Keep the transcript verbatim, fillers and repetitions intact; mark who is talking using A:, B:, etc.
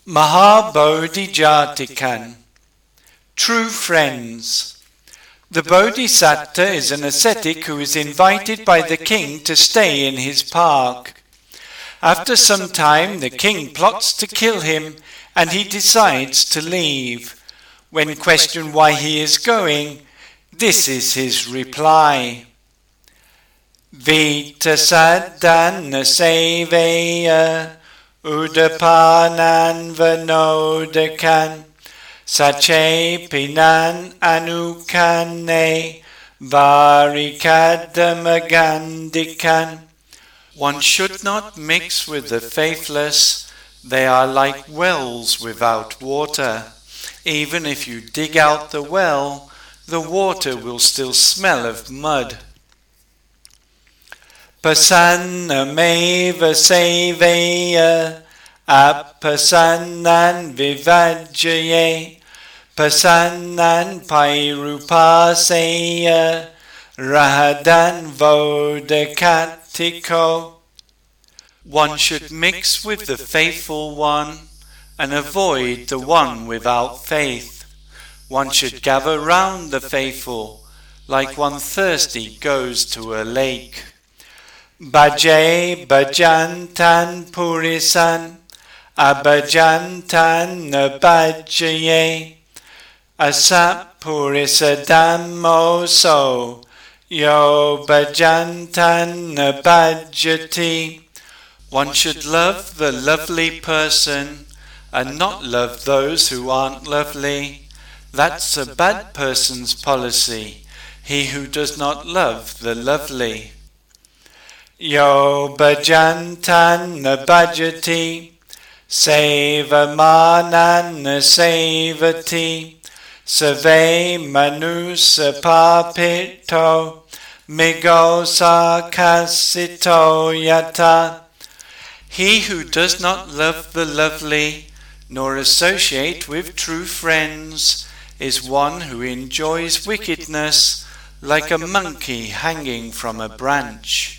A: Mahabodhijatikan. True friends. The Bodhisattva is an ascetic who is invited by the king to stay in his park. After some time, the king plots to kill him, and he decides to leave. When questioned why he is going, this is his reply. Vita saddhana seveya udapanan vanodakan sache pinan anukane varikadamagandikan. One should not mix with the faithless. They are like wells without water. Even if you dig out the well, the water will still smell of mud. Pasannameva seveya apasannan vivajyaye pasannan pairupaseya rahadan vodakatiko. One should mix with the faithful one and avoid the one without faith. One should gather round the faithful, like one thirsty goes to a lake. Bhaje bhajantan purisan abhajantan nabhajaye asat purisa dhammo so yo bhajantan nabhajati. One should love the lovely person and not love those who aren't lovely. That's a bad person's policy, he who does not love the lovely. Yo bhajantan nabhajati sevamanan sevati save manusapapito migo sakasito yata. He who does not love the lovely nor associate with true friends is one who enjoys wickedness like a monkey hanging from a branch.